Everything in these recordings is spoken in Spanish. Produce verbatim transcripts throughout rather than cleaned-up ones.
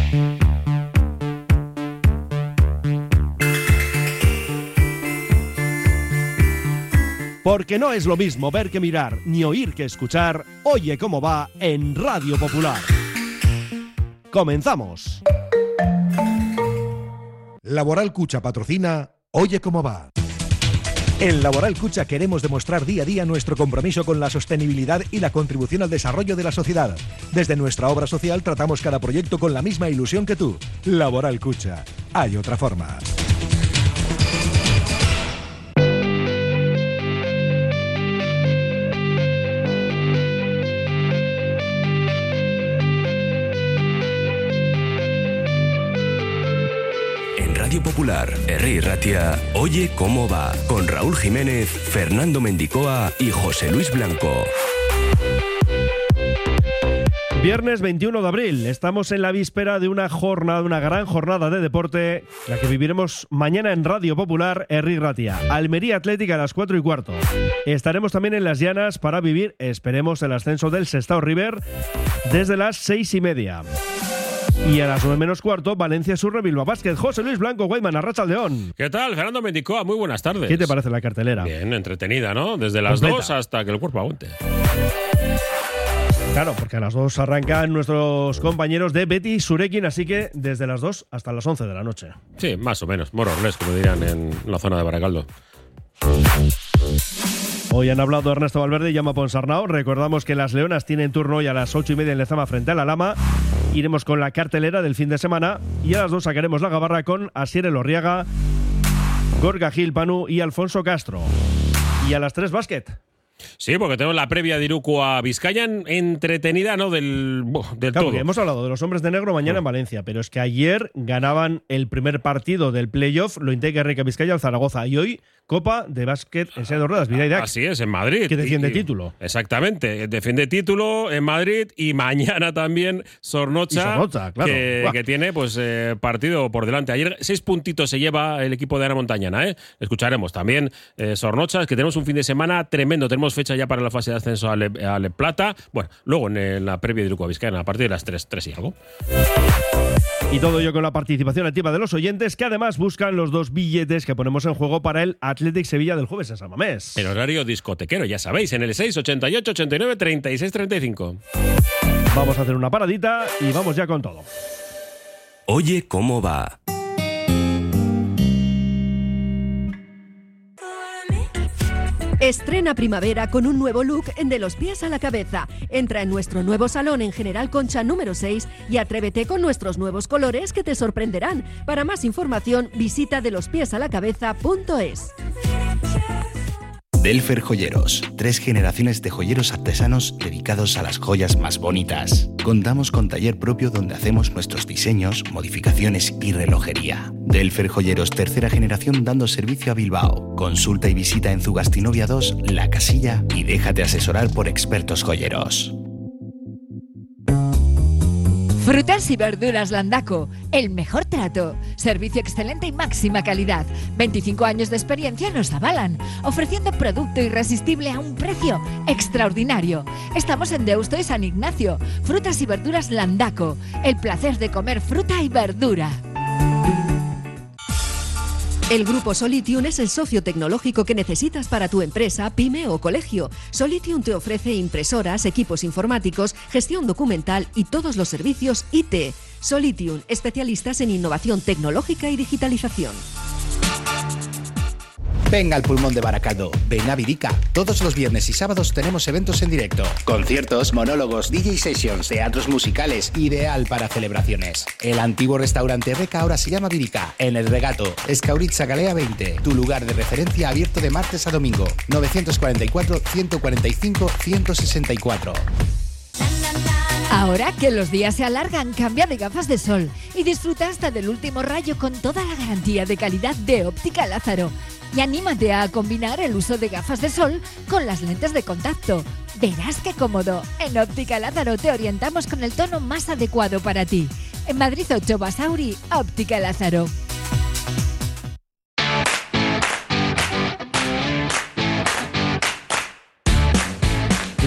Porque no es lo mismo ver que mirar, ni oír que escuchar. Oye cómo va en Radio Popular. Comenzamos. Laboral Cucha patrocina Oye cómo va. En Laboral Cucha queremos demostrar día a día nuestro compromiso con la sostenibilidad y la contribución al desarrollo de la sociedad. Desde nuestra obra social tratamos cada proyecto con la misma ilusión que tú. Laboral Cucha. Hay otra forma. Radio Popular, Herri Ratia, Oye cómo va, con Raúl Jiménez, Fernando Mendicoa y José Luis Blanco. Viernes veintiuno de abril, estamos en la víspera de una jornada, una gran jornada de deporte, la que viviremos mañana en Radio Popular, Herri Ratia. Almería Atlética a las cuatro y cuarto. Estaremos también en Las Llanas para vivir, esperemos, el ascenso del Sestao River desde las seis y media. Y a las nueve menos cuarto, Valencia Surre Bilbao Basket. José Luis Blanco, Guayman, Arratsaldeón. ¿Qué tal? Fernando Mendicoa, muy buenas tardes. ¿Qué te parece la cartelera? Bien, entretenida, ¿no? Desde las Completa. dos hasta que el cuerpo aguante. Claro, porque a las dos arrancan nuestros compañeros de Betty Surekin, así que desde las dos hasta las once de la noche. Sí, más o menos, more or less, como dirían en la zona de Baracaldo. Hoy han hablado Ernesto Valverde y Jaume Ponsarnau. Recordamos que las Leonas tienen turno hoy a las ocho y media en Lezama frente a la Lama. Iremos con la cartelera del fin de semana y a las dos sacaremos la gabarra con Asier Elorriaga, Gorka Gil Panu y Alfonso Castro. Y a las tres, básquet. Sí, porque tenemos la previa de Iruko a Vizcaya entretenida, ¿no? Del, del claro, todo. Hemos hablado de los hombres de negro mañana en Valencia, pero es que ayer ganaban el primer partido del playoff, lo Intec Rica Vizcaya al Zaragoza, y hoy Copa de Básquet en silla de ruedas, Vidaidac. Así es, en Madrid. Que defiende y, título. Exactamente, defiende título en Madrid y mañana también Zornotza, y Zornotza, claro. que, que tiene pues eh, partido por delante. Ayer seis puntitos se lleva el equipo de Ana Montañana, ¿eh? Escucharemos también eh, Zornotza, que tenemos un fin de semana tremendo. Tenemos fecha ya para la fase de ascenso a Le, a Le Plata. Bueno, luego en, en la previa de Iruko a Vizcaya, a partir de las tres, tres y algo. Y todo ello con la participación activa de los oyentes, que además buscan los dos billetes que ponemos en juego para el Athletic Sevilla del jueves en San Mamés. En horario discotequero, ya sabéis, en el seis ochenta y ocho, ochenta y nueve, treinta y seis, treinta y cinco. Vamos a hacer una paradita y vamos ya con todo. Oye cómo va. Estrena primavera con un nuevo look en De los pies a la cabeza. Entra en nuestro nuevo salón en General Concha número seis y atrévete con nuestros nuevos colores que te sorprenderán. Para más información, visita de los pies a la cabeza punto es. Delfer Joyeros, tres generaciones de joyeros artesanos dedicados a las joyas más bonitas. Contamos con taller propio donde hacemos nuestros diseños, modificaciones y relojería. Delfer Joyeros, tercera generación dando servicio a Bilbao. Consulta y visita en Zugastinovia dos, La Casilla y déjate asesorar por expertos joyeros. Frutas y verduras Landaco, el mejor trato, servicio excelente y máxima calidad. veinticinco años de experiencia nos avalan, ofreciendo producto irresistible a un precio extraordinario. Estamos en Deusto y San Ignacio. Frutas y verduras Landaco, el placer de comer fruta y verdura. El Grupo Solitium es el socio tecnológico que necesitas para tu empresa, pyme o colegio. Solitium te ofrece impresoras, equipos informáticos, gestión documental y todos los servicios I T. Solitium, especialistas en innovación tecnológica y digitalización. Venga al pulmón de Baracaldo, ven a Virica. Todos los viernes y sábados tenemos eventos en directo. Conciertos, monólogos, D J sessions, teatros musicales, ideal para celebraciones. El antiguo restaurante Reca ahora se llama Virica, en El Regato, Escauritza Galea veinte. Tu lugar de referencia abierto de martes a domingo. novecientos cuarenta y cuatro, ciento cuarenta y cinco, ciento sesenta y cuatro. Ahora que los días se alargan, cambia de gafas de sol y disfruta hasta del último rayo con toda la garantía de calidad de Óptica Lázaro. Y anímate a combinar el uso de gafas de sol con las lentes de contacto. Verás qué cómodo. En Óptica Lázaro te orientamos con el tono más adecuado para ti. En Madrid ocho Basauri, Óptica Lázaro.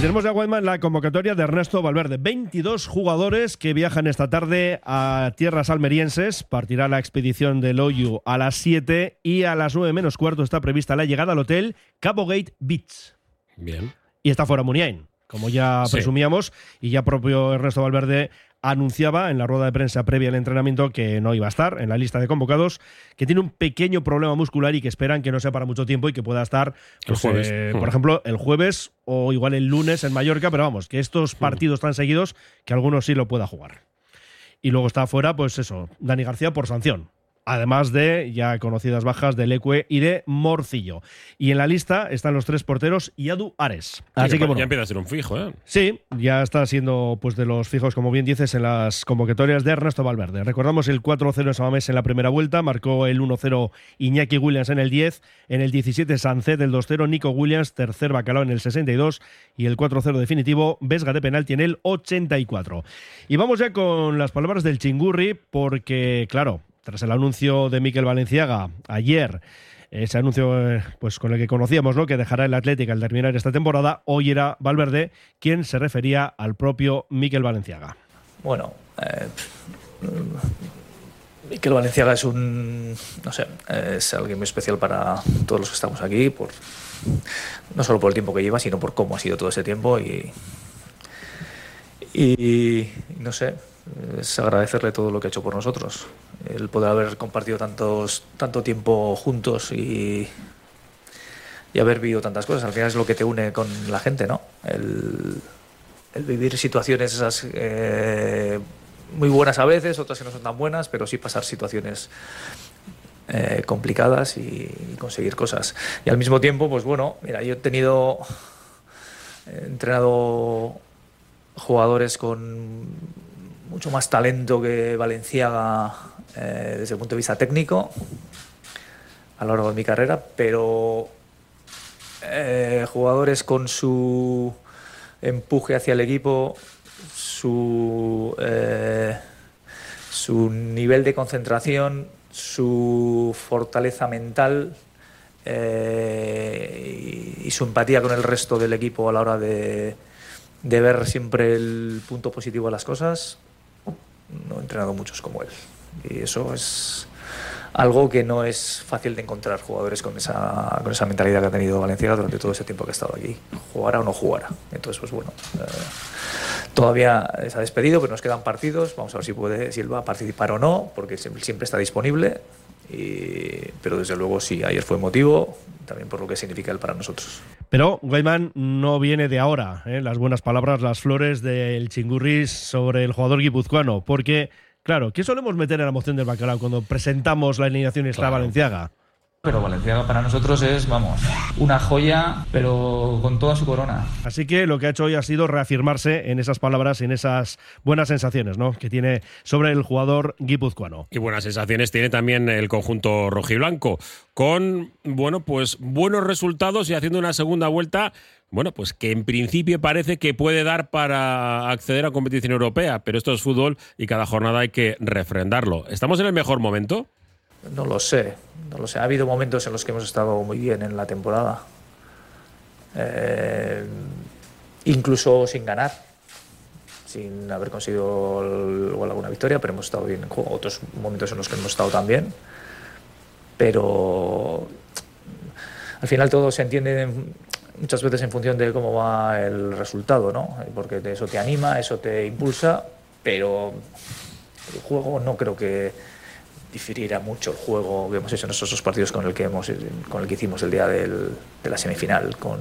tenemos ya, Guayman, la convocatoria de Ernesto Valverde. veintidós jugadores que viajan esta tarde a tierras almerienses. Partirá la expedición del Oyu a las siete y a las nueve menos cuarto está prevista la llegada al hotel Cabo Gate Beach. Bien. Y está fuera Muniain, como ya Sí. presumíamos, y ya propio Ernesto Valverde anunciaba en la rueda de prensa previa al entrenamiento que no iba a estar en la lista de convocados, que tiene un pequeño problema muscular y que esperan que no sea para mucho tiempo y que pueda estar, pues, El jueves. eh, Mm. por ejemplo, el jueves o igual el lunes en Mallorca, pero vamos, que estos partidos tan seguidos que algunos sí lo pueda jugar. Y luego está afuera, pues eso, Dani García por sanción. Además de ya conocidas bajas de Leque y de Morcillo. Y en la lista están los tres porteros y Adu Ares. Así Sí, que bueno, ya empieza a ser un fijo, ¿eh? sí, ya está siendo pues de los fijos, como bien dices, en las convocatorias de Ernesto Valverde. Recordamos el cuatro cero en Samamés en la primera vuelta, marcó el uno cero Iñaki Williams en el diez, en el diecisiete Sancet el dos cero, Nico Williams, tercer Bacalao en el sesenta y dos y el cuatro cero definitivo, Vesga de penalti en el ochenta y cuatro. Y vamos ya con las palabras del Chingurri, porque claro, tras el anuncio de Mikel Valenciaga ayer, ese anuncio eh, pues con el que conocíamos, ¿no?, que dejará el Atlético al terminar esta temporada, hoy era Valverde quien se refería al propio Mikel Valenciaga. Bueno, eh, Mikel Valenciaga es un, no sé, es alguien muy especial para todos los que estamos aquí, por no solo por el tiempo que lleva, sino por cómo ha sido todo ese tiempo y, y no sé, es agradecerle todo lo que ha hecho por nosotros. El poder haber compartido tantos, tanto tiempo juntos y, y haber vivido tantas cosas. Al final es lo que te une con la gente, ¿no? El, el vivir situaciones esas eh, muy buenas a veces, otras que no son tan buenas, pero sí pasar situaciones eh, complicadas y, y conseguir cosas. Y al mismo tiempo, pues bueno, mira, yo he tenido, he entrenado jugadores con mucho más talento que Valenciaga eh, desde el punto de vista técnico a lo largo de mi carrera, pero eh, jugadores con su empuje hacia el equipo, su, eh, su nivel de concentración, su fortaleza mental eh, y, y su empatía con el resto del equipo a la hora de, de ver siempre el punto positivo de las cosas. No he entrenado muchos como él y eso es algo que no es fácil de encontrar, jugadores con esa, con esa mentalidad que ha tenido Valenciaga durante todo ese tiempo que ha estado aquí, jugara o no jugara. Entonces, pues bueno, eh, todavía se ha despedido, pero nos quedan partidos, vamos a ver si puede, si él va a participar o no, porque siempre, siempre está disponible, y, pero desde luego sí, ayer fue emotivo, también por lo que significa él para nosotros. Pero Guayman no viene de ahora, ¿eh? Las buenas palabras, las flores del Chingurris sobre el jugador guipuzcoano, porque, claro, ¿qué solemos meter en la moción del Bacalao cuando presentamos la alineación y está Claro. Valenciaga? Pero Valenciaga para nosotros es, vamos, una joya, pero con toda su corona. Así que lo que ha hecho hoy ha sido reafirmarse en esas palabras, en esas buenas sensaciones, ¿no?, que tiene sobre el jugador guipuzcoano. Y buenas sensaciones tiene también el conjunto rojiblanco, con, bueno, pues buenos resultados y haciendo una segunda vuelta, bueno, pues que en principio parece que puede dar para acceder a competición europea, pero esto es fútbol y cada jornada hay que refrendarlo. ¿Estamos en el mejor momento? No lo sé, no lo sé. Ha habido momentos en los que hemos estado muy bien en la temporada, eh, incluso sin ganar, sin haber conseguido el- igual alguna victoria, pero hemos estado bien en juego. Otros momentos en los que hemos estado tan bien, pero al final todo se entiende en- muchas veces en función de cómo va el resultado, ¿no? Porque eso te anima, eso te impulsa, pero el juego no creo que diferirá mucho el juego que hemos hecho en esos dos partidos con el que hemos con el que hicimos el día del, de la semifinal con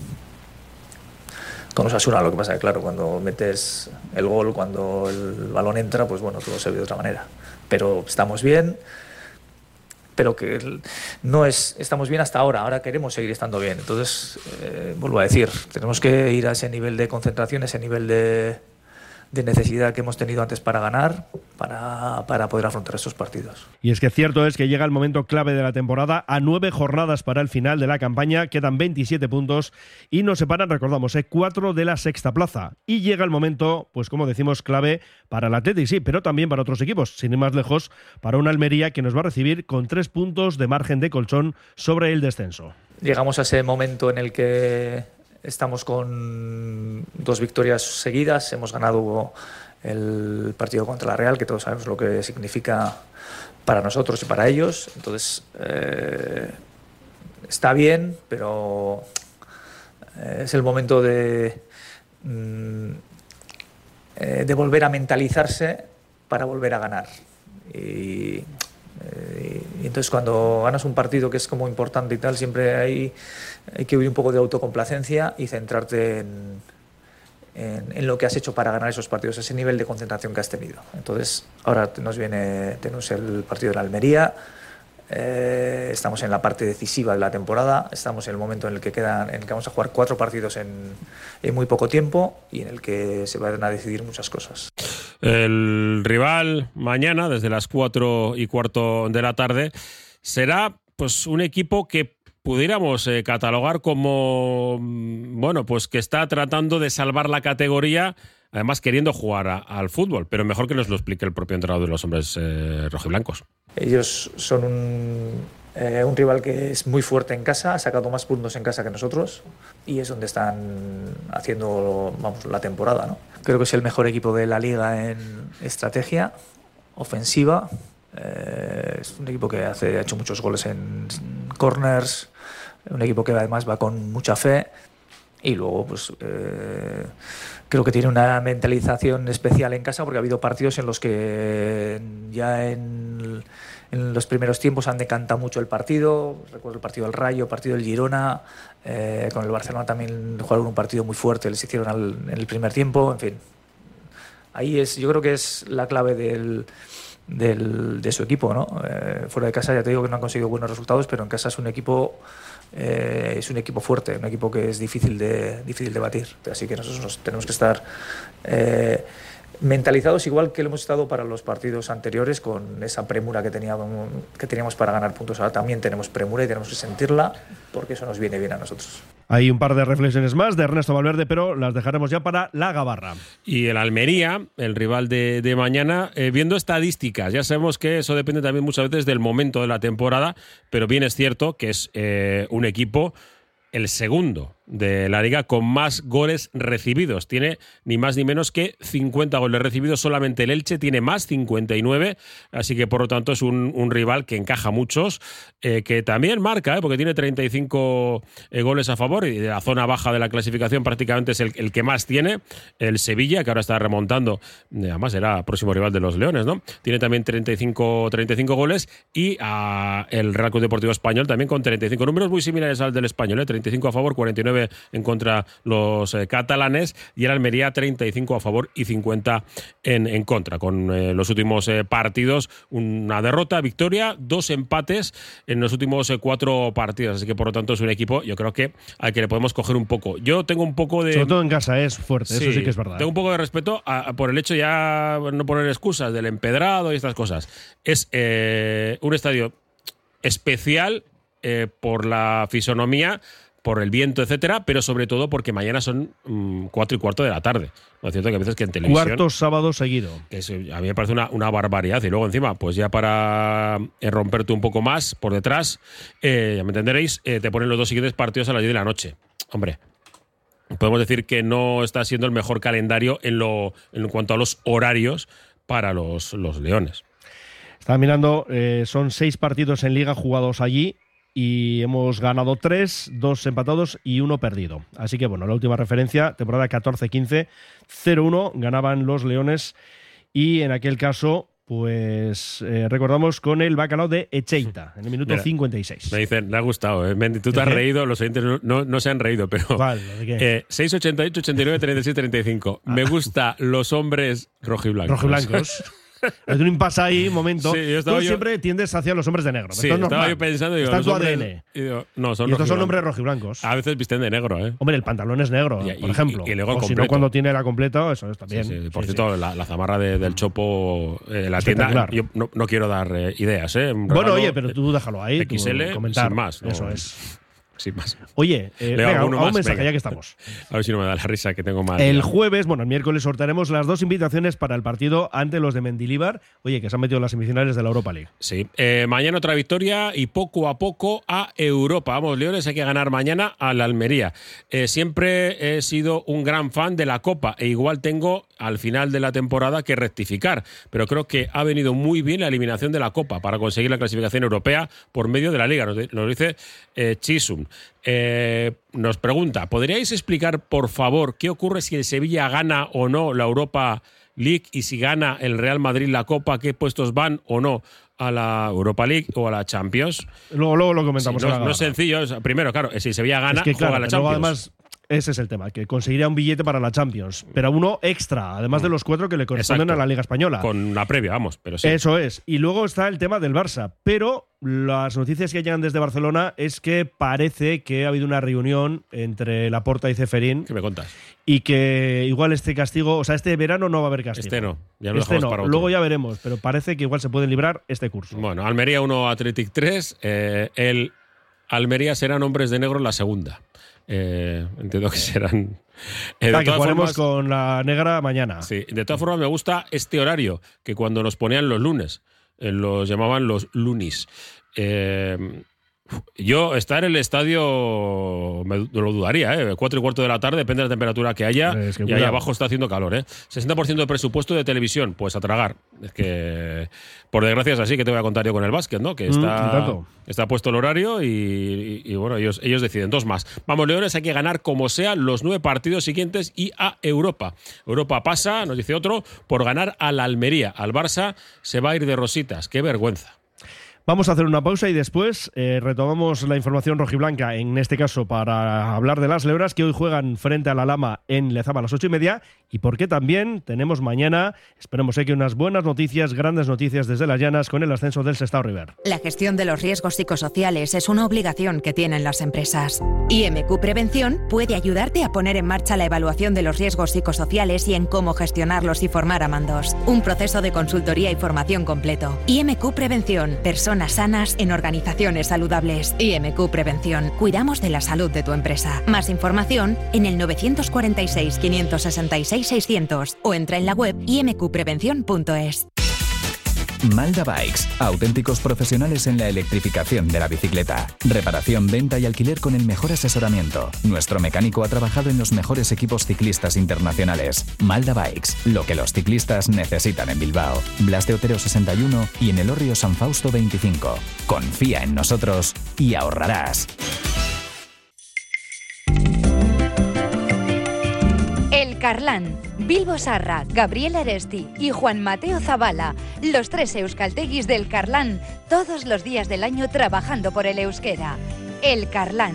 con Osasuna. Lo que pasa es que claro, cuando metes el gol, cuando el balón entra, pues bueno, todo se ve de otra manera, pero estamos bien, pero que el- no es estamos bien hasta ahora, ahora queremos seguir estando bien. Entonces, eh, vuelvo a decir, tenemos que ir a ese nivel de concentración, ese nivel de de necesidad que hemos tenido antes para ganar, para, para poder afrontar estos partidos. Y es que cierto es que llega el momento clave de la temporada, a nueve jornadas para el final de la campaña, quedan veintisiete puntos y nos separan, recordamos, eh, cuatro de la sexta plaza. Y llega el momento, pues como decimos, clave para el Athletic, sí, pero también para otros equipos, sin ir más lejos, para una Almería que nos va a recibir con tres puntos de margen de colchón sobre el descenso. Llegamos a ese momento en el que estamos con dos victorias seguidas. Hemos ganado el partido contra la Real, que todos sabemos lo que significa para nosotros y para ellos. Entonces, eh, está bien, pero es el momento de, de volver a mentalizarse para volver a ganar. Y, y entonces cuando ganas un partido que es como importante y tal, siempre hay, hay que huir un poco de autocomplacencia y centrarte en, en, en lo que has hecho para ganar esos partidos, ese nivel de concentración que has tenido. Entonces ahora nos viene, tenemos el partido de la Almería. Eh, estamos en la parte decisiva de la temporada, estamos en el momento en el que quedan, en el que vamos a jugar cuatro partidos en, en muy poco tiempo y en el que se van a decidir muchas cosas. El rival mañana, desde las cuatro y cuarto de la tarde, será pues un equipo que pudiéramos eh, catalogar como, bueno, pues que está tratando de salvar la categoría, además queriendo jugar a, al fútbol, pero mejor que nos lo explique el propio entrenador de los hombres eh, rojiblancos. Ellos son un, eh, un rival que es muy fuerte en casa, ha sacado más puntos en casa que nosotros y es donde están haciendo, vamos, la temporada, ¿no? Creo que es el mejor equipo de la liga en estrategia ofensiva. Eh, es un equipo que hace, ha hecho muchos goles en corners, un equipo que además va con mucha fe y luego pues eh, creo que tiene una mentalización especial en casa porque ha habido partidos en los que ya en, en los primeros tiempos han decantado mucho el partido. Recuerdo el partido del Rayo, el partido del Girona, eh, con el Barcelona también jugaron un partido muy fuerte, les hicieron al, en el primer tiempo, en fin. Ahí es, yo creo que es la clave del Del, de su equipo, ¿no? Eh, fuera de casa ya te digo que no han conseguido buenos resultados, pero en casa es un equipo eh, es un equipo fuerte, un equipo que es difícil de difícil de batir. Así que nosotros nos tenemos que estar eh, mentalizados igual que lo hemos estado para los partidos anteriores, con esa premura que teníamos que teníamos para ganar puntos. Ahora también tenemos premura y tenemos que sentirla porque eso nos viene bien a nosotros. Hay un par de reflexiones más de Ernesto Valverde, pero las dejaremos ya para la gabarra. Y el Almería, el rival de, de mañana, eh, viendo estadísticas, ya sabemos que eso depende también muchas veces del momento de la temporada, pero bien es cierto que es eh, un equipo, el segundo de la liga con más goles recibidos. Tiene ni más ni menos que cincuenta goles recibidos. Solamente el Elche tiene más, cincuenta y nueve. Así que, por lo tanto, es un, un rival que encaja muchos, eh, que también marca, eh, porque tiene treinta y cinco eh, goles a favor y de la zona baja de la clasificación prácticamente es el, el que más tiene. El Sevilla, que ahora está remontando, además era próximo rival de los Leones, ¿no? Tiene también treinta y cinco, treinta y cinco goles y a el Real Club Deportivo Español también con treinta y cinco. Números muy similares al del Español, ¿eh? treinta y cinco a favor, cuarenta y nueve en contra los eh, catalanes, y el Almería treinta y cinco a favor y cincuenta en, en contra. Con eh, los últimos eh, partidos, una derrota, victoria, dos empates en los últimos eh, cuatro partidos. Así que, por lo tanto, es un equipo, yo creo que al que le podemos coger un poco. Yo tengo un poco de... Sobre todo en casa es fuerte, sí, eso sí que es verdad. Tengo un poco de respeto a, a, por el hecho, ya no poner excusas del empedrado y estas cosas. Es eh, un estadio especial eh, por la fisonomía, por el viento, etcétera, pero sobre todo porque mañana son mmm, cuatro y cuarto de la tarde. ¿No es cierto que a veces que en televisión... Cuarto sábado seguido. Que es, a mí me parece una, una barbaridad. Y luego encima, pues ya para eh, romperte un poco más por detrás, eh, ya me entenderéis, eh, te ponen los dos siguientes partidos a las diez de la noche. Hombre, podemos decir que no está siendo el mejor calendario en, lo, en cuanto a los horarios para los, los Leones. Estaba mirando, eh, son seis partidos en Liga jugados allí, y hemos ganado tres, dos empatados y uno perdido. Así que, bueno, la última referencia, temporada catorce quince, cero uno, ganaban los Leones y en aquel caso, pues eh, recordamos con el bacalao de Echeita, en el minuto Mira, cincuenta y seis. Me dicen, me ha gustado, ¿eh? Mendy, tú te has reído, los oyentes no, no, no se han reído, pero... ¿Cuál? ¿De qué? Eh, seis ochenta y ocho, ochenta y nueve, treinta y siete, treinta y cinco. Ah. Me gusta los hombres rojiblancos. Rojiblancos. Es un impasse ahí, un momento. Sí, yo Tú yo... siempre tiendes hacia los hombres de negro. Sí, esto es estaba normal. yo pensando, digo, está en tu hombres... A D N. Y, digo, no, son y estos son hombres rojiblancos. A veces visten de negro, ¿eh? Hombre, el pantalón es negro, y, por ejemplo. Y, y luego o completo. Si no, cuando tiene la completa, eso está bien. Sí, sí. Por sí, cierto, sí. La, la zamarra de, del Chopo, eh, la tienda, yo no, no quiero dar eh, ideas, ¿eh? Bueno, oye, pero tú déjalo ahí. X L, comentar. sin más. ¿no? Eso es. Sin más. Oye, eh, venga, un, un mensaje, venga. Ya que estamos. A ver si no me da la risa que tengo más. El jueves, bueno, el miércoles sortearemos las dos invitaciones para el partido ante los de Mendilibar. Oye, que se han metido en las semifinales de la Europa League. Sí. Eh, mañana otra victoria y poco a poco a Europa. Vamos, Leones, hay que ganar mañana a la Almería. Eh, siempre he sido un gran fan de la Copa e igual tengo al final de la temporada que rectificar, pero creo que ha venido muy bien la eliminación de la Copa para conseguir la clasificación europea por medio de la Liga. Nos, nos dice eh, Chisum. Eh, nos pregunta, ¿podríais explicar, por favor, qué ocurre si el Sevilla gana o no la Europa League y si gana el Real Madrid la Copa, qué puestos van o no a la Europa League o a la Champions? Luego, luego lo comentamos. Sí, no, no es sencillo. Primero, claro, si Sevilla gana, es que, claro, juega la Champions. Además, ese es el tema, que conseguiría un billete para la Champions, pero uno extra, además de los cuatro que le corresponden Exacto. a la Liga Española. Con una previa, vamos, pero sí. Eso es. Y luego está el tema del Barça, pero las noticias que llegan desde Barcelona es que parece que ha habido una reunión entre Laporta y Ceferín. ¿Qué me contas? Y que igual este castigo, o sea, este verano no va a haber castigo. Este no, ya lo este dejamos no. para otro. Luego ya veremos, pero parece que igual se pueden librar este curso. Bueno, Almería uno, Athletic tres. Eh, el Almería serán hombres de negro en la segunda. Eh, entiendo que serán. Eh, ah, que jugaremos con la negra mañana. Sí, de todas formas me gusta este horario, que cuando nos ponían los lunes, eh, los llamaban los lunis. Eh, yo estar en el estadio me lo dudaría, ¿eh? Cuatro y cuarto de la tarde, depende de la temperatura que haya, es que y ahí abajo está haciendo calor, ¿eh? sesenta por ciento de presupuesto de televisión, pues a tragar. Es que, por desgracia es así, que te voy a contar yo con el básquet, ¿no? Que está, mm, está puesto el horario y, y, y bueno, ellos, ellos deciden. Dos más. Vamos, Leones, hay que ganar como sea los nueve partidos siguientes y a Europa. Europa pasa, nos dice otro, por ganar a la Almería. Al Barça se va a ir de rositas. ¡Qué vergüenza! Vamos a hacer una pausa y después eh, retomamos la información rojiblanca, en este caso para hablar de las Lebras que hoy juegan frente a la Lama en Lezama a las ocho y media, y porque también tenemos mañana, esperemos eh, que unas buenas noticias, grandes noticias desde las Llanas con el ascenso del Sestao River. La gestión de los riesgos psicosociales es una obligación que tienen las empresas. I M Q Prevención puede ayudarte a poner en marcha la evaluación de los riesgos psicosociales y en cómo gestionarlos y formar a mandos. Un proceso de consultoría y formación completo. I M Q Prevención, personas sanas en organizaciones saludables. I M Q Prevención. Cuidamos de la salud de tu empresa. Más información en el nueve cuatro seis, cinco seis seis, seiscientos o entra en la web i m q prevención punto es. Malda Bikes, auténticos profesionales en la electrificación de la bicicleta. Reparación, venta y alquiler con el mejor asesoramiento. Nuestro mecánico ha trabajado en los mejores equipos ciclistas internacionales. Malda Bikes, lo que los ciclistas necesitan en Bilbao. Blas de Otero sesenta y uno y en Elorrio San Fausto veinticinco. Confía en nosotros y ahorrarás. El Carlán, Bilbo Sarra, Gabriel Aresti y Juan Mateo Zavala, los tres euskalteguis del Carlán, todos los días del año trabajando por el euskera. El Carlán.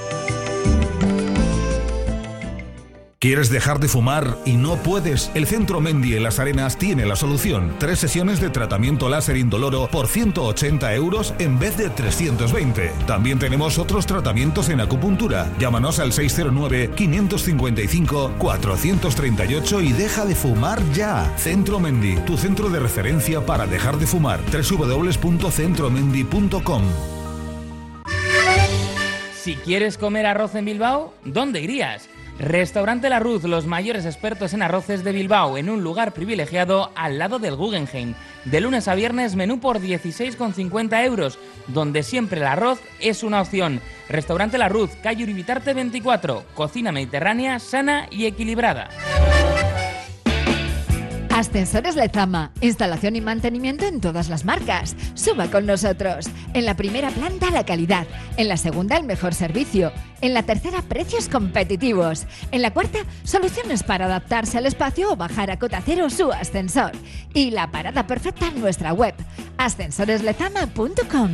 ¿Quieres dejar de fumar y no puedes? El Centro Mendi en Las Arenas tiene la solución. Tres sesiones de tratamiento láser indoloro por ciento ochenta euros en vez de trescientos veinte. También tenemos otros tratamientos en acupuntura. Llámanos al seis cero nueve, cinco cinco cinco, cuatro tres ocho y deja de fumar ya. Centro Mendi, tu centro de referencia para dejar de fumar. doble u doble u doble u punto centro mendi punto com. Si quieres comer arroz en Bilbao, ¿dónde irías? Restaurante La Ruz, los mayores expertos en arroces de Bilbao, en un lugar privilegiado al lado del Guggenheim. De lunes a viernes, menú por dieciséis con cincuenta euros, donde siempre el arroz es una opción. Restaurante La Ruz, calle Uribitarte veinticuatro, cocina mediterránea, sana y equilibrada. Ascensores Lezama, instalación y mantenimiento en todas las marcas. Suba con nosotros. En la primera planta la calidad, en la segunda el mejor servicio, en la tercera precios competitivos, en la cuarta soluciones para adaptarse al espacio o bajar a cota cero su ascensor. Y la parada perfecta en nuestra web, ascensores lezama punto com.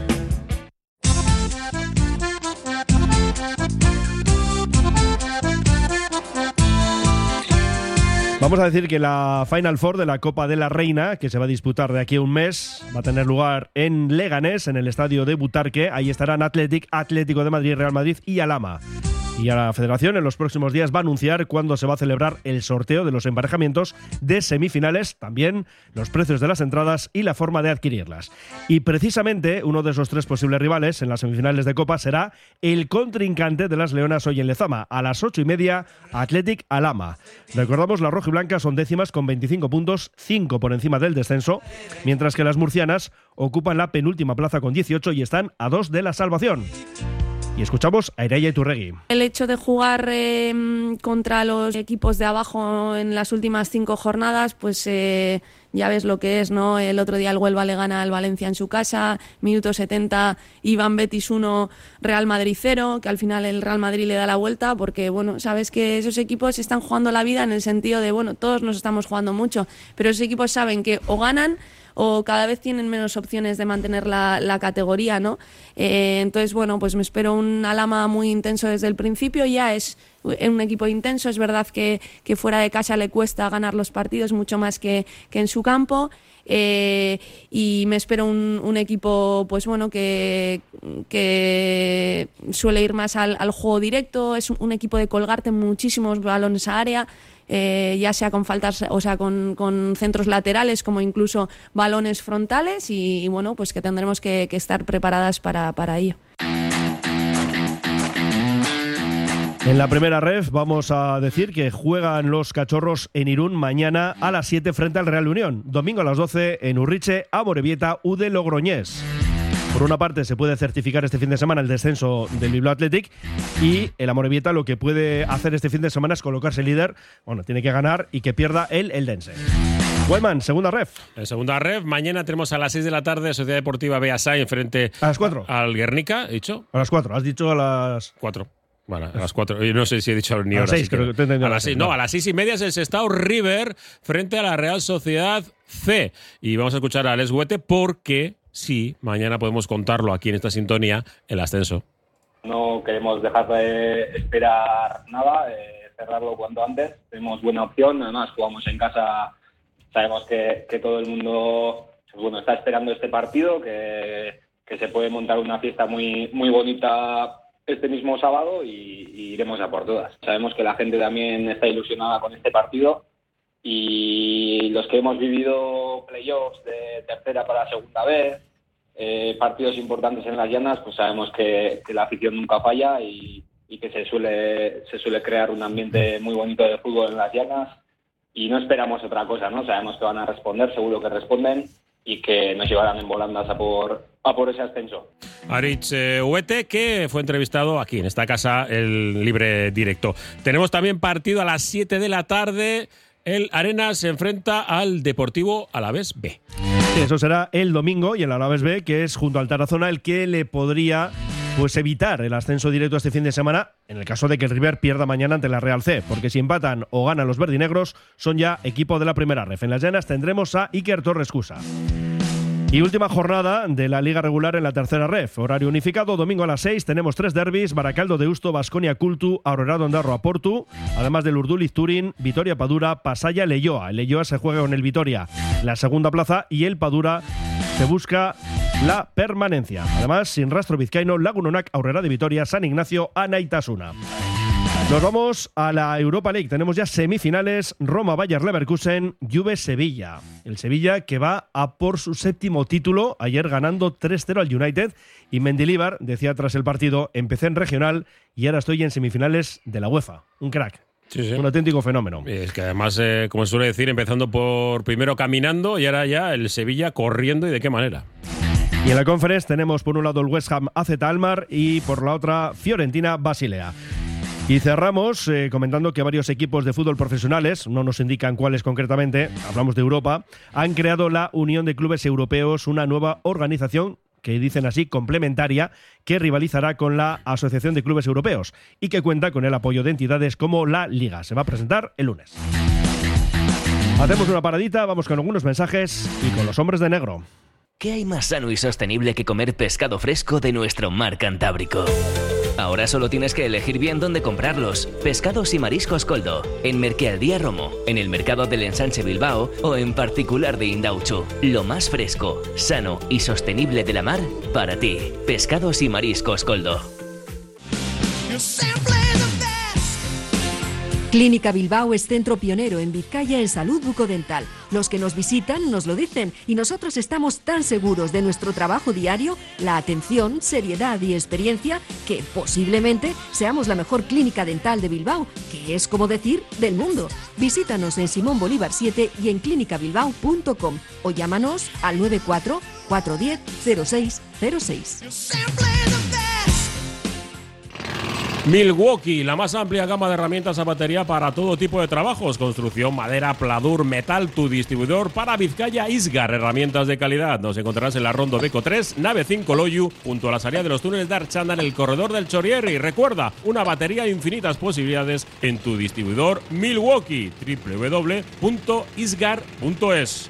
Vamos a decir que la Final Four de la Copa de la Reina, que se va a disputar de aquí a un mes, va a tener lugar en Leganés, en el estadio de Butarque. Ahí estarán Athletic, Atlético de Madrid, Real Madrid y Alama. Y a la Federación en los próximos días va a anunciar cuándo se va a celebrar el sorteo de los emparejamientos de semifinales, también los precios de las entradas y la forma de adquirirlas. Y precisamente uno de esos tres posibles rivales en las semifinales de Copa será el contrincante de las Leonas hoy en Lezama. A las ocho y media, Athletic Alhama. Recordamos, las rojiblancas son décimas con veinticinco puntos, cinco por encima del descenso, mientras que las murcianas ocupan la penúltima plaza con dieciocho y están a dos de la salvación. Y escuchamos a Ireia Iturregui. El hecho de jugar eh, contra los equipos de abajo en las últimas cinco jornadas, pues eh, ya ves lo que es, ¿no? El otro día el Huelva le gana al Valencia en su casa, minuto setenta, Iván Betis uno, Real Madrid cero, que al final el Real Madrid le da la vuelta, porque bueno, sabes que esos equipos están jugando la vida en el sentido de, bueno, todos nos estamos jugando mucho, pero esos equipos saben que o ganan o cada vez tienen menos opciones de mantener la, la categoría, ¿no? Eh, entonces, bueno, pues me espero un Alhama muy intenso desde el principio. Ya es un equipo intenso, es verdad que, que fuera de casa le cuesta ganar los partidos mucho más que, que en su campo. Eh, y me espero un, un equipo, pues bueno, que, que suele ir más al, al juego directo. Es un, un equipo de colgarte muchísimos balones a área. Eh, ya sea con faltas, o sea, con, con centros laterales, como incluso balones frontales, y, y bueno, pues que tendremos que, que estar preparadas para, para ello. En la primera ref vamos a decir que juegan los cachorros en Irún mañana a las siete frente al Real Unión. Domingo a las doce en Urriche, Amorebieta, U D Logroñés. Por una parte, se puede certificar este fin de semana el descenso del Bilbao Athletic, y el Amorebieta lo que puede hacer este fin de semana es colocarse líder. Bueno, tiene que ganar y que pierda el Eldense. Weyman, segunda ref. En segunda ref, mañana tenemos a las seis de la tarde Sociedad Deportiva Beasain frente a las cuatro. Al Guernica, ¿he dicho? A las cuatro, has dicho a las cuatro. Bueno, a las cuatro. Yo no sé si he dicho ni a hora. las seis, creo que te he entendido. A las seis, no, a las seis y media es el Sestao River frente a la Real Sociedad C. Y vamos a escuchar a Alex Huete porque sí, mañana podemos contarlo aquí en esta sintonía, el ascenso. No queremos dejar de esperar nada, eh, cerrarlo cuanto antes. Tenemos buena opción, además jugamos en casa, sabemos que, que todo el mundo bueno, está esperando este partido, que, que se puede montar una fiesta muy, muy bonita este mismo sábado y, y iremos a por todas. Sabemos que la gente también está ilusionada con este partido y los que hemos vivido playoffs de tercera para segunda vez, eh, partidos importantes en las llanas, pues sabemos que, que la afición nunca falla y, y que se suele, se suele crear un ambiente muy bonito de fútbol en las llanas y no esperamos otra cosa, ¿no? Sabemos que van a responder, seguro que responden y que nos llevarán en volandas a por, a por ese ascenso. Aritz eh, Huete, que fue entrevistado aquí en esta casa, el Libre Directo. Tenemos también partido a las siete de la tarde. El Arenas se enfrenta al Deportivo Alavés B. Sí, eso será el domingo, y el Alavés B, que es junto al Tarazona el que le podría pues evitar el ascenso directo este fin de semana en el caso de que el River pierda mañana ante la Real C, porque si empatan o ganan los verdinegros son ya equipo de la primera ref. En las llanas tendremos a Iker Torres Cusa. Y última jornada de la Liga Regular en la tercera ref. Horario unificado, domingo a las seis. Tenemos tres derbis: Baracaldo Deusto, Baskonia Cultu, Aurorado Ondarro Aportu. Además del Urduliz Turín, Vitoria Padura, Pasaya Leioa. El Leioa se juega con el Vitoria la segunda plaza y el Padura se busca la permanencia. Además, sin rastro vizcaíno, Lagunonak, Aurrera de Vitoria, San Ignacio, Anaitasuna. Nos vamos a la Europa League. Tenemos ya semifinales: Roma, Bayer Leverkusen, Juve, Sevilla. El Sevilla que va a por su séptimo título, ayer ganando tres cero al United, y Mendilibar decía tras el partido: empecé en regional y ahora estoy en semifinales de la UEFA. Un crack. Sí, sí. Un auténtico fenómeno. Es que además, eh, como se suele decir, empezando por primero caminando y ahora ya el Sevilla corriendo, y de qué manera. Y en la Conference tenemos por un lado el West Ham A Z Alkmaar y por la otra Fiorentina Basilea. Y cerramos eh, comentando que varios equipos de fútbol profesionales, no nos indican cuáles concretamente, hablamos de Europa, han creado la Unión de Clubes Europeos, una nueva organización que dicen así complementaria, que rivalizará con la Asociación de Clubes Europeos y que cuenta con el apoyo de entidades como la Liga. Se va a presentar el lunes. Hacemos una paradita, vamos con algunos mensajes y con los hombres de negro. ¿Qué hay más sano y sostenible que comer pescado fresco de nuestro mar Cantábrico? Ahora solo tienes que elegir bien dónde comprarlos. Pescados y mariscos Coldo, en Merkealdía Romo, en el mercado del Ensanche Bilbao o en particular de Indauchu. Lo más fresco, sano y sostenible de la mar para ti. Pescados y mariscos Coldo. Clínica Bilbao es centro pionero en Vizcaya en salud bucodental. Los que nos visitan nos lo dicen y nosotros estamos tan seguros de nuestro trabajo diario, la atención, seriedad y experiencia que posiblemente seamos la mejor clínica dental de Bilbao, que es como decir del mundo. Visítanos en Simón Bolívar siete y en clínica bilbao punto com o llámanos al nueve cuatro cuatro uno cero cero seis cero seis. Milwaukee, la más amplia gama de herramientas a batería para todo tipo de trabajos, construcción, madera, pladur, metal, tu distribuidor para Vizcaya Isgar, herramientas de calidad. Nos encontrarás en la Rondo Beco tres, nave cinco Loyu, junto a la salida de los túneles de Archanda en el corredor del Chorierri. Recuerda, una batería de infinitas posibilidades en tu distribuidor Milwaukee, doble u doble u doble u punto isgar punto es.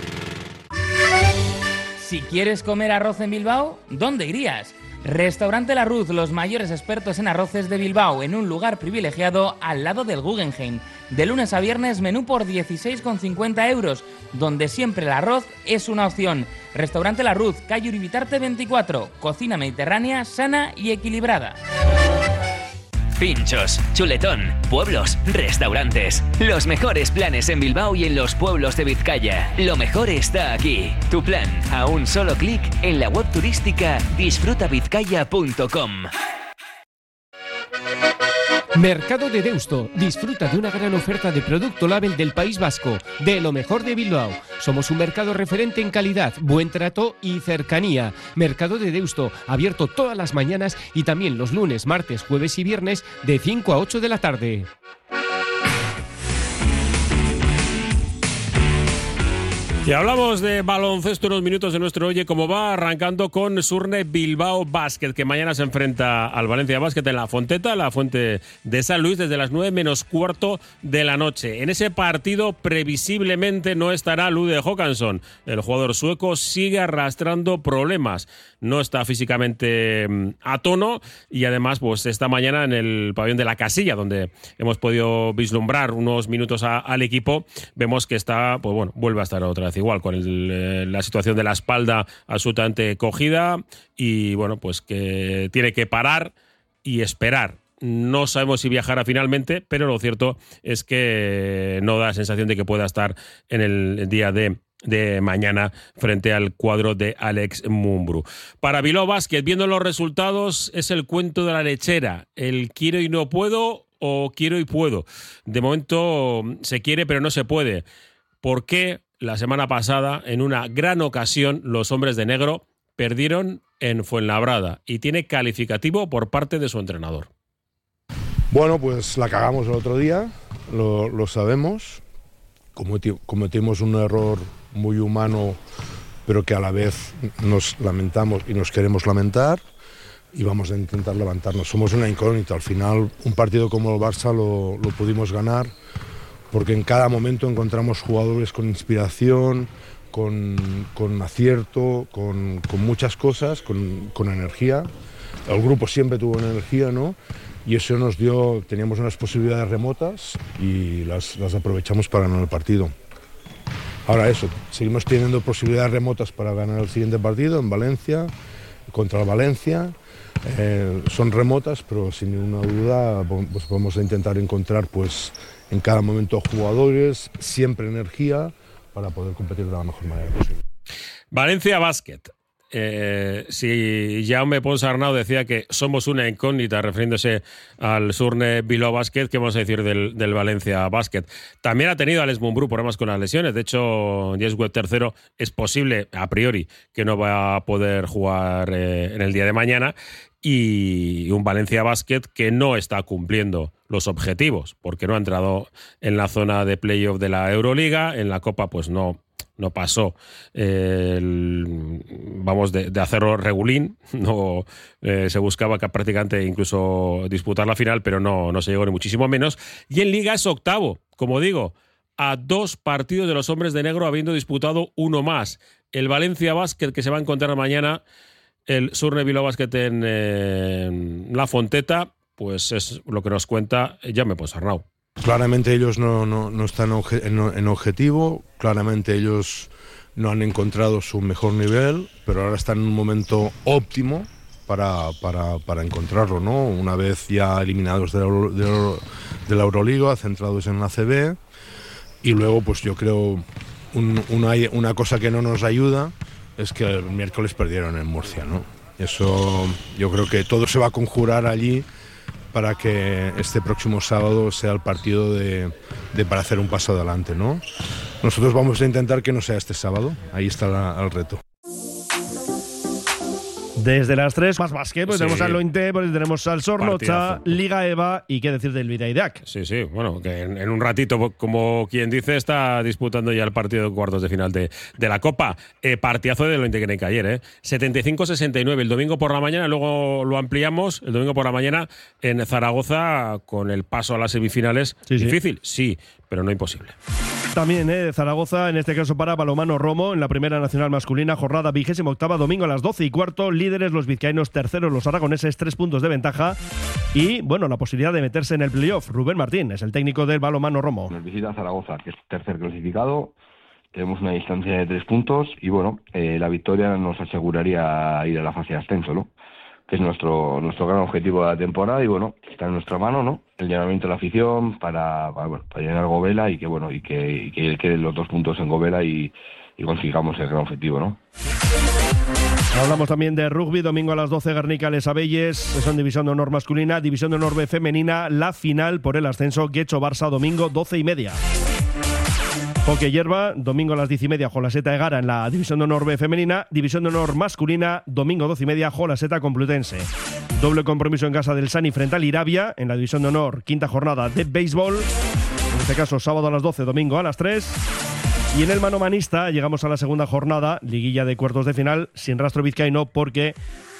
Si quieres comer arroz en Bilbao, ¿dónde irías? Restaurante La Ruz, los mayores expertos en arroces de Bilbao, en un lugar privilegiado al lado del Guggenheim. De lunes a viernes, menú por dieciséis con cincuenta euros, donde siempre el arroz es una opción. Restaurante La Ruz, calle Uribitarte veinticuatro, cocina mediterránea, sana y equilibrada. Pinchos, chuletón, pueblos, restaurantes. Los mejores planes en Bilbao y en los pueblos de Vizcaya. Lo mejor está aquí. Tu plan, a un solo clic en la web turística disfruta vizcaya punto com. Mercado de Deusto. Disfruta de una gran oferta de producto label del País Vasco, de lo mejor de Bilbao. Somos un mercado referente en calidad, buen trato y cercanía. Mercado de Deusto, abierto todas las mañanas y también los lunes, martes, jueves y viernes de cinco a ocho de la tarde. Y hablamos de baloncesto unos minutos de nuestro Oye Cómo Va, arrancando con Surne Bilbao Basket, que mañana se enfrenta al Valencia Basket en la Fonteta, la Fuente de San Luis, desde las nueve menos cuarto de la noche. En ese partido previsiblemente no estará Lude Håkansson. El jugador sueco sigue arrastrando problemas. No está físicamente a tono y además pues esta mañana en el pabellón de la Casilla, donde hemos podido vislumbrar unos minutos a, al equipo, vemos que está, pues bueno, vuelve a estar otra vez igual, con el, eh, la situación de la espalda absolutamente cogida y bueno, pues que tiene que parar y esperar. No sabemos si viajará finalmente, pero lo cierto es que no da la sensación de que pueda estar en el día de de mañana frente al cuadro de Alex Mumbrú. Para Bilbao Basket, viendo los resultados, es el cuento de la lechera, el quiero y no puedo o quiero y puedo. De momento se quiere pero no se puede. ¿Por qué la semana pasada, en una gran ocasión, los hombres de negro perdieron en Fuenlabrada y tiene calificativo por parte de su entrenador? Bueno, pues la cagamos el otro día, lo, lo sabemos. Cometimos un error muy humano, pero que a la vez nos lamentamos y nos queremos lamentar y vamos a intentar levantarnos. Somos una incógnita. Al final, un partido como el Barça lo, lo pudimos ganar porque en cada momento encontramos jugadores con inspiración, con, con acierto, con, con muchas cosas, con, con energía. El grupo siempre tuvo energía, ¿no? Y eso nos dio, teníamos unas posibilidades remotas y las, las aprovechamos para ganar el partido. Ahora eso, seguimos teniendo posibilidades remotas para ganar el siguiente partido en Valencia, contra el Valencia. Eh, son remotas, pero sin ninguna duda pues vamos a intentar encontrar pues, en cada momento jugadores, siempre energía, para poder competir de la mejor manera posible. Valencia Basket. Eh, si Jaume Pons Arnau decía que somos una incógnita refiriéndose al Surne Bilbao Basket, ¿qué vamos a decir del, del Valencia Basket? También ha tenido a Alex Mumbrú problemas con las lesiones. De hecho, Jess Webb tercero es posible a priori que no va a poder jugar eh, en el día de mañana, y un Valencia Basket que no está cumpliendo los objetivos porque no ha entrado en la zona de playoff de la Euroliga. En la Copa pues no no pasó eh, el, vamos de, de hacerlo regulín, no eh, se buscaba que prácticamente incluso disputar la final, pero no, no se llegó ni muchísimo menos. Y en Liga es octavo, como digo, a dos partidos de los hombres de negro, habiendo disputado uno más. El Valencia Basket, que se va a encontrar mañana el Surne Bilbao Basket en, eh, en La Fonteta, pues es lo que nos cuenta Jaume Pons Arnau. Claramente ellos no, no, no están obje- en, en objetivo, claramente ellos no han encontrado su mejor nivel, pero ahora están en un momento óptimo para, para, para encontrarlo, ¿no? Una vez ya eliminados de la, Euro, de, la, de la Euroliga, centrados en la A C B, y luego pues yo creo un, una, una cosa que no nos ayuda es que el miércoles perdieron en Murcia, ¿no? Eso yo creo que todo se va a conjurar allí para que este próximo sábado sea el partido de, de para hacer un paso adelante, ¿no? Nosotros vamos a intentar que no sea este sábado, ahí está la, el reto. Desde las tres, más básquet, pues Sí. tenemos al Lointe, pues tenemos al Zornotza, Partidazo. Liga EVA y qué decir del Vidaidac. Sí, sí, bueno, que en, en un ratito, como quien dice, está disputando ya el partido de cuartos de final de, de la Copa. Eh, partidazo de lo Integrec ayer, ¿eh? setenta y cinco sesenta y nueve el domingo por la mañana, luego lo ampliamos, el domingo por la mañana en Zaragoza con el paso a las semifinales. Sí, sí. Difícil, sí, pero no imposible. También, ¿eh? Zaragoza, en este caso para Balonmano Romo, en la Primera Nacional Masculina, jornada vigésima octava, domingo a las doce y cuarto, líderes los vizcaínos, terceros los aragoneses, tres puntos de ventaja y, bueno, la posibilidad de meterse en el playoff. Rubén Martín es el técnico del Balonmano Romo. Nos visita Zaragoza, que es tercer clasificado, tenemos una distancia de tres puntos y, bueno, eh, la victoria nos aseguraría ir a la fase de ascenso, ¿no? Que es nuestro nuestro gran objetivo de la temporada y, bueno, está en nuestra mano, ¿no? El llenamiento de la afición para, para, bueno, para llenar Gobela y que, bueno, y que, y que queden los dos puntos en Gobela y, y consigamos el gran objetivo, ¿no? Hablamos también de rugby, domingo a las doce, Guernica Les Abelles, eso en División de Honor masculina, División de Honor B femenina, la final por el ascenso, Guecho Barça, domingo doce y media. Hockey hierba, domingo a las diez y media, Jolaseta Egara en la División de Honor B femenina, División de Honor masculina, domingo doce y media, Jolaseta Complutense. Doble compromiso en casa del Sani frente al Irabia, en la División de Honor, quinta jornada de béisbol, en este caso sábado a las doce, domingo a las tres. Y en el manomanista llegamos a la segunda jornada, liguilla de cuartos de final, sin rastro vizcaíno porque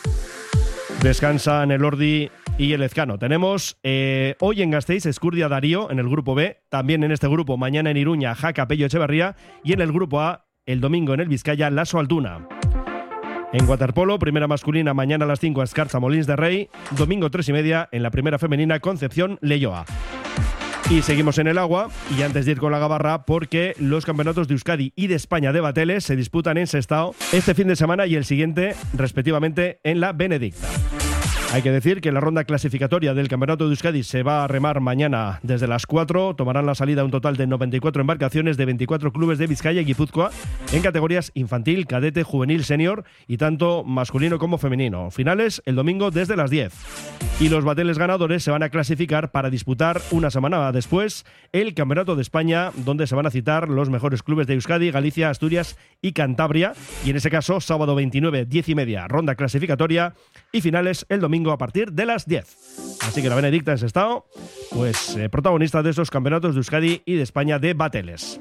descansan el Ordi y el Ezcano. Tenemos eh, hoy en Gasteiz Escurdia Darío en el grupo B, también en este grupo mañana en Iruña Jaca Pello Echeverría y en el grupo A el domingo en el Vizcaya Laso Altuna. En waterpolo, primera masculina mañana a las cinco Escarcha Molins de Rey, domingo tres y media en la primera femenina Concepción Leioa. Y seguimos en el agua, y antes de ir con la gabarra, porque los campeonatos de Euskadi y de España de Bateles se disputan en Sestao este fin de semana y el siguiente, respectivamente, en la Benedicta. Hay que decir que la ronda clasificatoria del Campeonato de Euskadi se va a remar mañana desde las cuatro. Tomarán la salida un total de noventa y cuatro embarcaciones de veinticuatro clubes de Vizcaya y Guipúzcoa en categorías infantil, cadete, juvenil, senior y tanto masculino como femenino. Finales el domingo desde las diez. Y los bateles ganadores se van a clasificar para disputar una semana después el Campeonato de España, donde se van a citar los mejores clubes de Euskadi, Galicia, Asturias y Cantabria. Y en ese caso, sábado veintinueve, diez y media, ronda clasificatoria y finales el domingo a partir de las diez. Así que la Benedicta en Sestao, pues eh, protagonista de esos campeonatos de Euskadi y de España de bateles.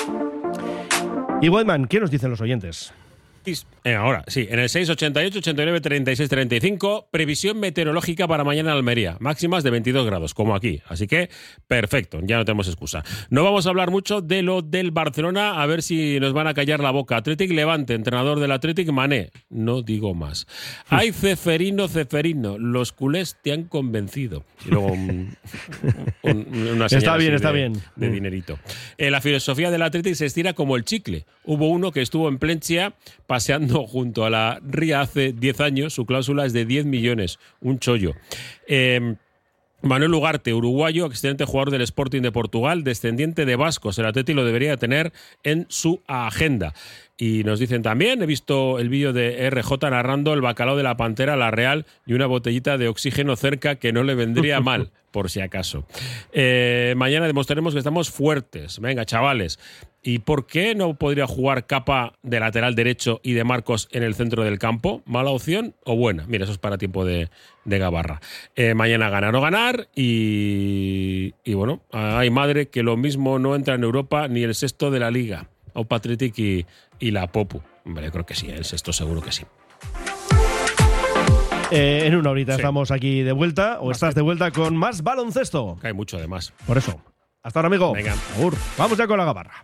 Y Weidman, ¿qué nos dicen los oyentes? Eh, ahora, sí, en el seis ochenta y ocho, ochenta y nueve, treinta y seis, treinta y cinco, previsión meteorológica para mañana en Almería, máximas de veintidós grados, como aquí, así que perfecto, ya no tenemos excusa. No vamos a hablar mucho de lo del Barcelona, a ver si nos van a callar la boca. Athletic Levante, entrenador del Athletic, Mané, no digo más. Ay, Ceferino, Ceferino, los culés te han convencido. Y luego un, un, una señal está bien, así está de, bien. de dinerito. Eh, la filosofía del Athletic se estira como el chicle. Hubo uno que estuvo en Plentzia paseando junto a la ría hace diez años, su cláusula es de diez millones, un chollo. Eh, Manuel Ugarte, uruguayo, excelente jugador del Sporting de Portugal, descendiente de vascos, el Atleti lo debería tener en su agenda. Y nos dicen también, he visto el vídeo de R J narrando el bacalao de la Pantera, la Real, y una botellita de oxígeno cerca que no le vendría mal, por si acaso. Eh, mañana demostraremos que estamos fuertes. Venga, chavales. ¿Y por qué no podría jugar Capa de lateral derecho y de Marcos en el centro del campo? ¿Mala opción o buena? Mira, eso es para tiempo de, de gabarra. Eh, mañana ganar o ganar y, y bueno, hay madre que lo mismo no entra en Europa ni el sexto de la Liga. O Patritic y, y la Popu. Hombre, yo creo que sí, el sexto seguro que sí. Eh, en una horita Sí. estamos aquí de vuelta, o Más estás que- de vuelta con más baloncesto. Que hay mucho además. Por eso. Hasta ahora, amigo. Venga. Agur. Vamos ya con la gabarra.